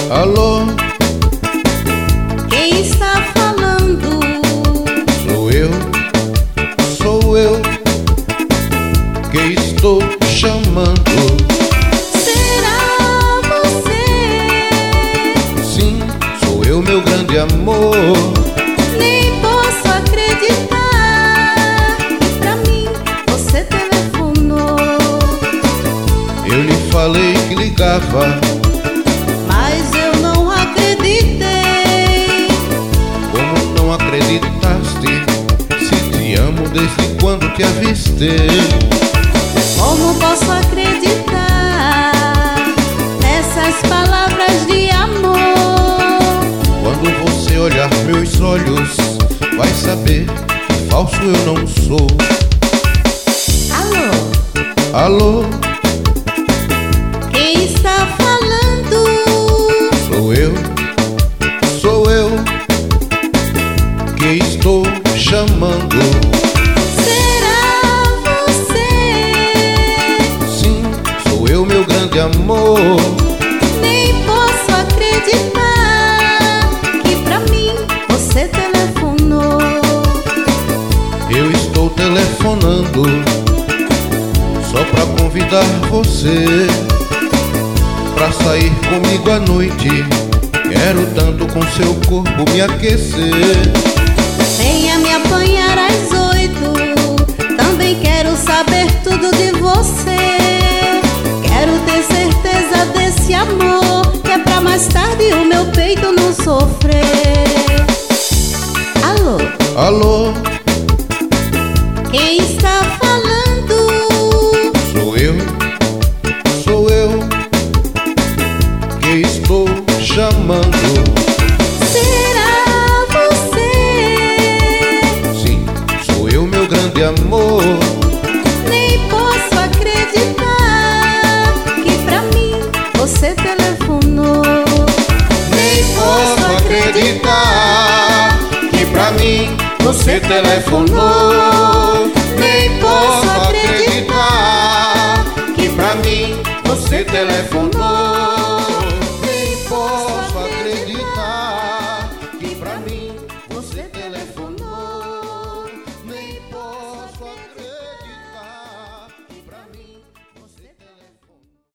Alô, quem está falando? Sou eu que estou chamando. Será você? Sim, sou eu, meu grande amor. Nem posso acreditar que pra mim você telefonou. Eu lhe falei que ligava, mas eu não acreditei. como não acreditaste? Se te amo desde quando te avistei. Como posso acreditar nessas palavras de amor? Quando você olhar meus olhos, vai saber que falso eu não sou. Alô, Alô, quem está falando? sou eu que estou chamando. Será você? Sim, sou eu, meu grande amor. Nem posso acreditar que pra mim você telefonou. Eu estou telefonando só pra convidar você pra sair comigo à noite. Quero tanto com seu corpo me aquecer. Venha me apanhar às 8. Também quero saber tudo de você. Quero ter certeza desse amor, que é pra mais tarde o meu peito não sofrer. Alô, Alô, quem está falando? sou eu que estou chamando. Será você? Sim, sou eu, meu grande amor. Nem posso acreditar que pra mim você telefonou. Nem posso acreditar que pra mim você telefonou. Nem posso acreditar que pra mim você telefonou.